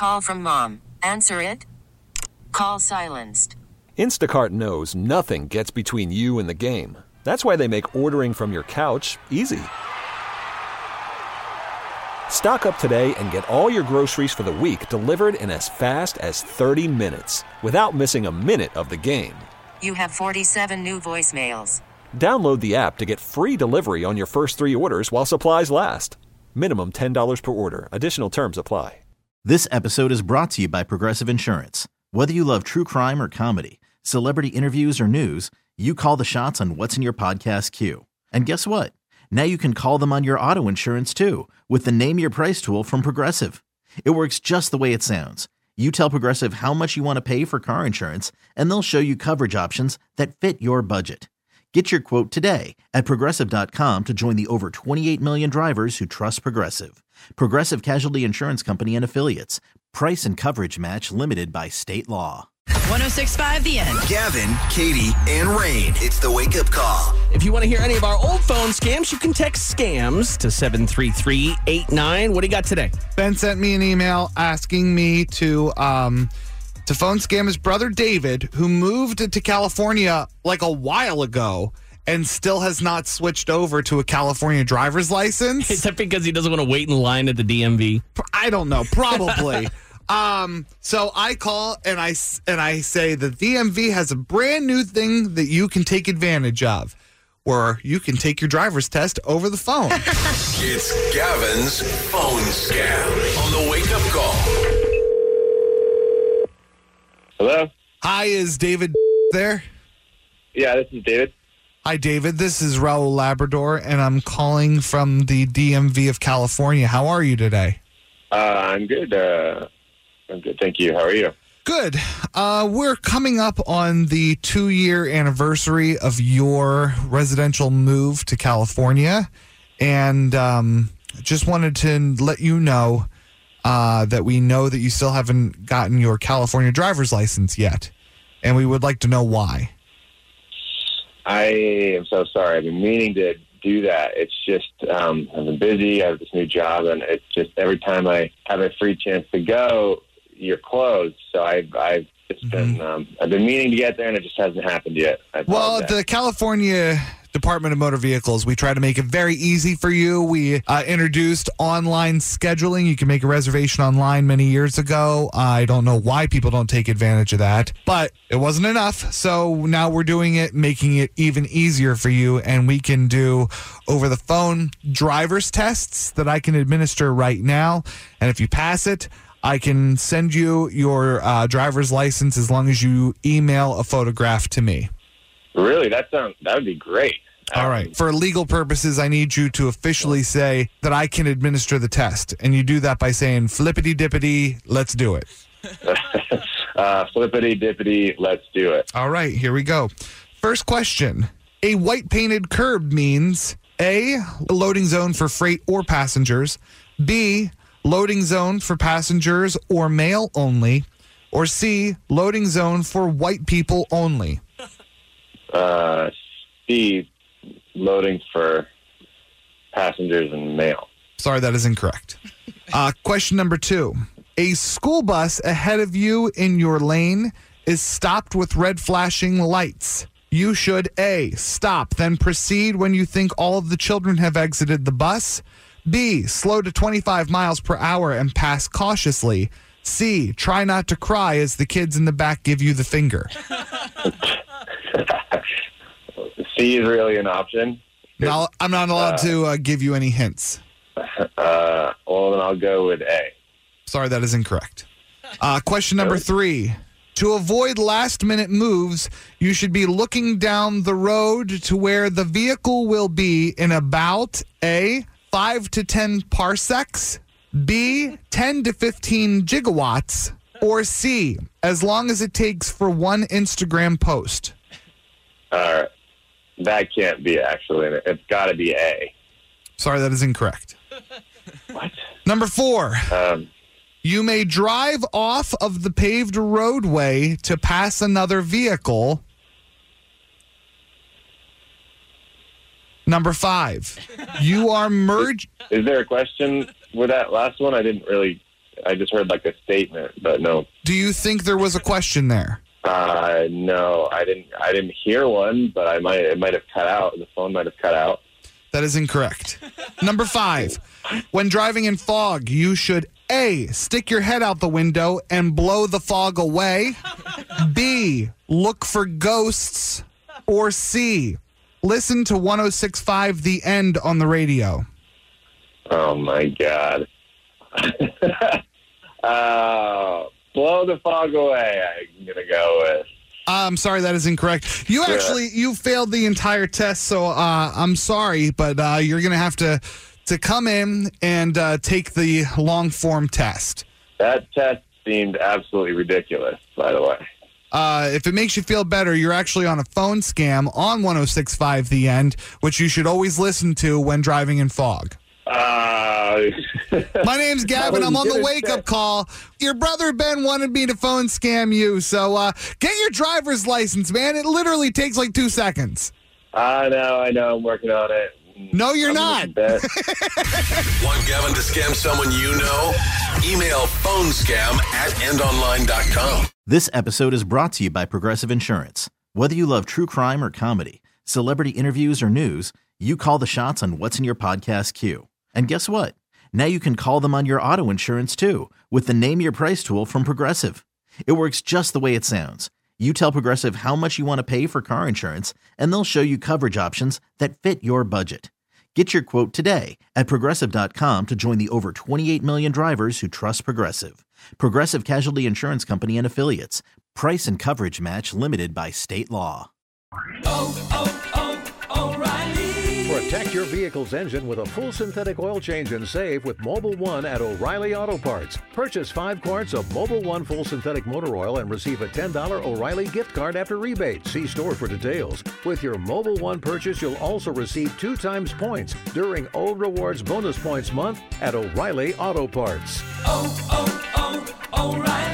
call from mom. Answer it. Call silenced. Instacart knows nothing gets between you and the game. That's why they make ordering from your couch easy. Stock up today and get all your groceries for the week delivered in as fast as 30 minutes without missing a minute of the game. You have 47 new voicemails. Download the app to get free delivery on your first 3 orders while supplies last. Minimum $10 per order. Additional terms apply. This episode is brought to you by Progressive Insurance. Whether you love true crime or comedy, celebrity interviews or news, you call the shots on what's in your podcast queue. And guess what? Now you can call them on your auto insurance too with the Name Your Price tool from Progressive. It works just the way it sounds. You tell Progressive how much you want to pay for car insurance, and they'll show you coverage options that fit your budget. Get your quote today at Progressive.com to join the over 28 million drivers who trust Progressive. Progressive Casualty Insurance Company and Affiliates. Price and coverage match limited by state law. 106.5 The End. Gavin, Katie, and Rain. It's the wake-up call. If you want to hear any of our old phone scams, you can text scams to 73389. What do you got today? Ben sent me an email asking me to phone scam his brother David, who moved to California like a while ago and still has not switched over to a California driver's license. Is that because he doesn't want to wait in line at the DMV? I don't know. Probably. So I call and I say the DMV has a brand new thing that you can take advantage of, where you can take your driver's test over the phone. It's Gavin's phone scam on the wake-up call. Hello? Hi, is David there? Yeah, this is David. Hi, David. This is Raul Labrador, and I'm calling from the DMV of California. How are you today? I'm good. I'm good, thank you. How are you? Good. We're coming up on the 2-year anniversary of your residential move to California, and just wanted to let you know that we know that you still haven't gotten your California driver's license yet, and we would like to know why. I am so sorry. I've been meaning to do that. It's just I've been busy. I have this new job, and it's just every time I have a free chance to go, you're closed. So I've been meaning to get there, and it just hasn't happened yet. Well, the California Department of Motor Vehicles, we try to make it very easy for you. We introduced online scheduling. You can make a reservation online many years ago. I don't know why people don't take advantage of that, but it wasn't enough. So now we're doing it, making it even easier for you, and we can do over the phone driver's tests that I can administer right now. And if you pass it, I can send you your driver's license as long as you email a photograph to me. Really? That would be great. All right. For legal purposes, I need you to officially say that I can administer the test. And you do that by saying, flippity dippity, let's do it. Flippity dippity, let's do it. All right. Here we go. First question. A white painted curb means A, a loading zone for freight or passengers, B, loading zone for passengers or mail only, or C, loading zone for white people only. C, loading for passengers and mail. Sorry, that is incorrect. Question number 2. A school bus ahead of you in your lane is stopped with red flashing lights. You should A, stop, then proceed when you think all of the children have exited the bus. B, slow to 25 miles per hour and pass cautiously. C, try not to cry as the kids in the back give you the finger. C is really an option. No, I'm not allowed to give you any hints. Well, then I'll go with A. Sorry, that is incorrect. Question number 3. To avoid last-minute moves, you should be looking down the road to where the vehicle will be in about A, 5 to 10 parsecs, B, 10 to 15 gigawatts, or C, as long as it takes for one Instagram post. That can't be actually. It's got to be A. Sorry, that is incorrect. What? Number 4. You may drive off of the paved roadway to pass another vehicle. Number 5. You are merged. Is there a question with that last one? I didn't really I just heard like a statement, but no. Do you think there was a question there? No, I didn't hear one, but it might have cut out. The phone might have cut out. That is incorrect. Number 5, when driving in fog, you should A, stick your head out the window and blow the fog away. B, look for ghosts. Or C, listen to 106.5 The End on the radio. Oh, my God. Blow the fog away, I'm going to go with. I'm sorry, that is incorrect. You failed the entire test, so I'm sorry, but you're going to have to come in and take the long-form test. That test seemed absolutely ridiculous, by the way. If it makes you feel better, you're actually on a phone scam on 106.5 The End, which you should always listen to when driving in fog. My name's Gavin. I'm on the wake-up call. Your brother Ben wanted me to phone scam you, so get your driver's license, man. It literally takes like 2 seconds. I know. I'm working on it. No, you're not. Want Gavin to scam someone you know? Email phonescam@endonline.com. This episode is brought to you by Progressive Insurance. Whether you love true crime or comedy, celebrity interviews or news, you call the shots on what's in your podcast queue. And guess what? Now you can call them on your auto insurance too with the Name Your Price tool from Progressive. It works just the way it sounds. You tell Progressive how much you want to pay for car insurance, and they'll show you coverage options that fit your budget. Get your quote today at Progressive.com to join the over 28 million drivers who trust Progressive. Progressive Casualty Insurance Company and Affiliates. Price and coverage match limited by state law. O'Reilly. Protect your vehicle's engine with a full synthetic oil change and save with Mobil 1 at O'Reilly Auto Parts. Purchase 5 quarts of Mobil 1 full synthetic motor oil and receive a $10 O'Reilly gift card after rebate. See store for details. With your Mobil 1 purchase, you'll also receive 2 times points during O Rewards Bonus Points Month at O'Reilly Auto Parts. O'Reilly.